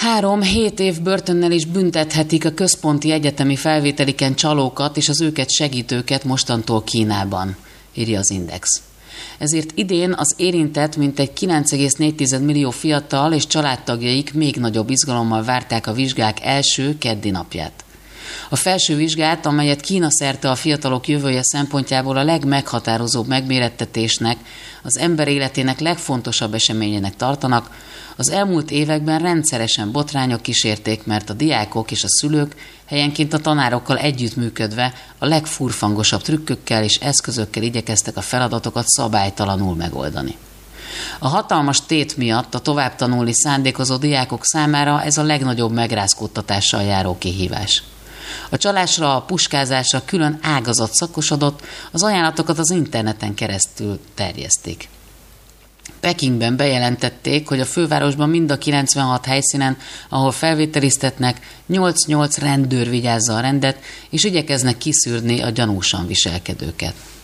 3-7 év börtönnel is büntethetik a központi egyetemi felvételiken csalókat és az őket segítőket mostantól Kínában, írja az Index. Ezért idén az érintett mintegy 9,4 millió fiatal és családtagjaik még nagyobb izgalommal várták a vizsgák első keddi napját. A felső vizsgát, amelyet Kína szerte a fiatalok jövője szempontjából a legmeghatározóbb megmérettetésnek, az ember életének legfontosabb eseményének tartanak, az elmúlt években rendszeresen botrányok kísérték, mert a diákok és a szülők helyenként a tanárokkal együttműködve a legfurfangosabb trükkökkel és eszközökkel igyekeztek a feladatokat szabálytalanul megoldani. A hatalmas tét miatt a továbbtanulni szándékozó diákok számára ez a legnagyobb megrázkódtatással járó kihívás. A csalásra, a puskázásra külön ágazat szakosodott, az ajánlatokat az interneten keresztül terjesztik. Pekingben bejelentették, hogy a fővárosban mind a 96 helyszínen, ahol felvételiztetnek, 8-8 rendőr vigyázza a rendet, és igyekeznek kiszűrni a gyanúsan viselkedőket.